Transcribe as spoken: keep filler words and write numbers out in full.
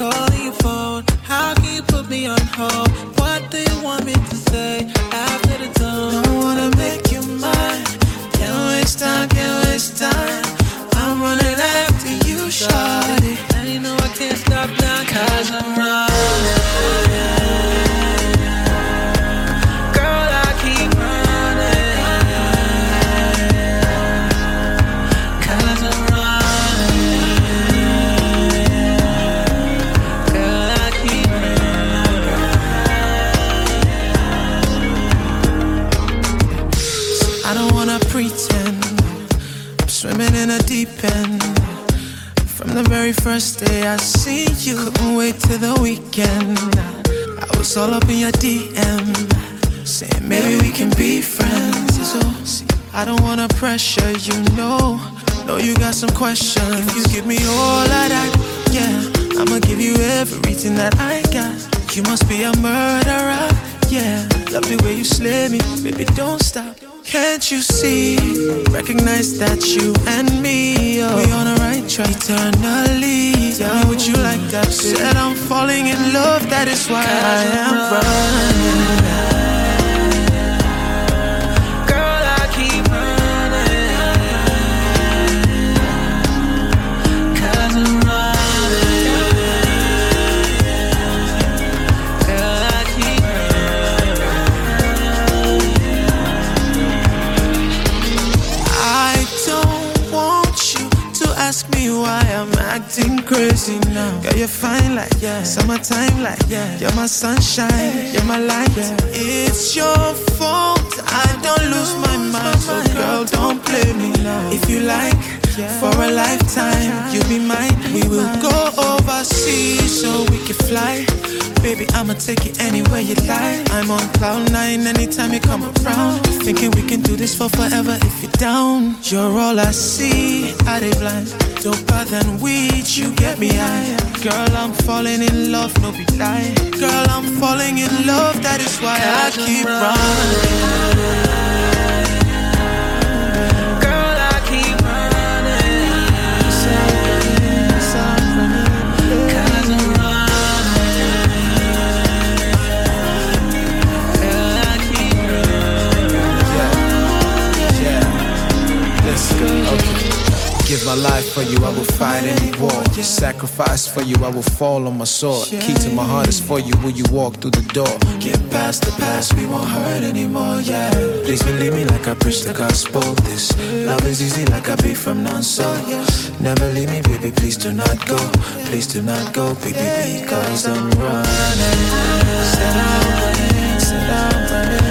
calling your phone. How can you put me on hold? What do you want me to say after the tone? Don't wanna make you mine. Can't waste time, can't waste time. I'm running after you, shawty. And you know I can't stop now, cause I'm running. Girl, I keep running. Cause I'm running. Girl, I keep running. So I don't wanna pretend I'm swimming in a deep end. From the very first day I seen you, couldn't wait till the weekend. I was all up in your D M, saying maybe we can be friends. So, see, I don't wanna pressure you, no. Know you got some questions. If you give me all of that, yeah, I'ma give you everything that I got. You must be a murderer, yeah. Love the way you slay me, baby, don't stop. Can't you see, recognize that you and me, oh, we on the right track eternally. Tell me what you like that, baby. Said I'm falling in love, that is why I am running. Girl, I keep running. Cause I'm running. Girl, I keep running. I don't want you to ask me why I'm acting crazy now. Girl, you're fine like yeah. Summertime like yeah. You're my sunshine, you're my light, yeah. It's your fault I don't lose my mind. So girl, don't play me now. If you like, for a lifetime, you'll be mine. We will go overseas so we can fly. Baby, I'ma take you anywhere you like. I'm on cloud nine anytime you come around. Thinking we can do this for forever if you're down. You're all I see, I dey blind. Doper than weed, you get me high. Girl, I'm falling in love, no be lie. Girl, I'm falling in love, that is why I keep running. Give my life for you, I will fight any war. Sacrifice for you, I will fall on my sword. Key to my heart is for you, will you walk through the door? Get past the past, we won't hurt anymore, yeah. Please believe me like I preach the gospel. This love is easy like I be from non-so. Never leave me, baby, please do not go. Please do not go, baby, because I'm running. Said I'm running, said I'm running.